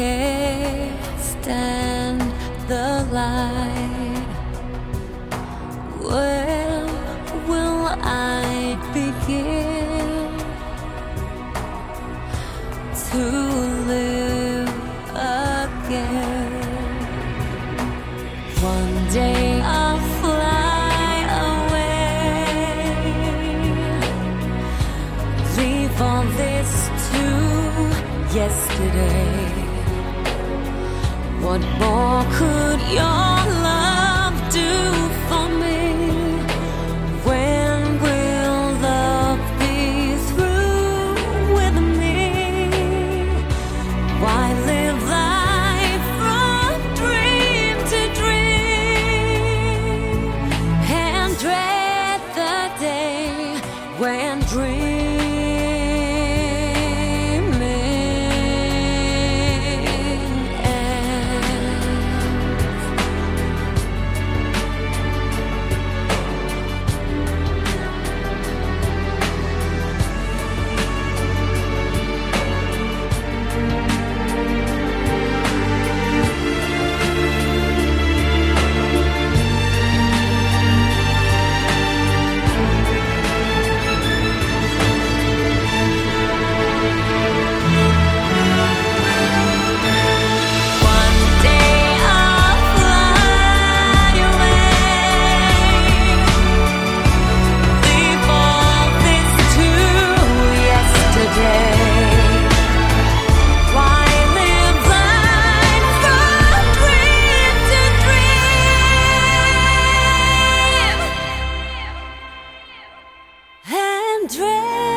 can't stand the light. When will I begin to live again? One day I'll fly away, leave all this to yesterday. What more could your love do for me? When will love be through with me? Why live life from dream to dream and dread the day when dreams dread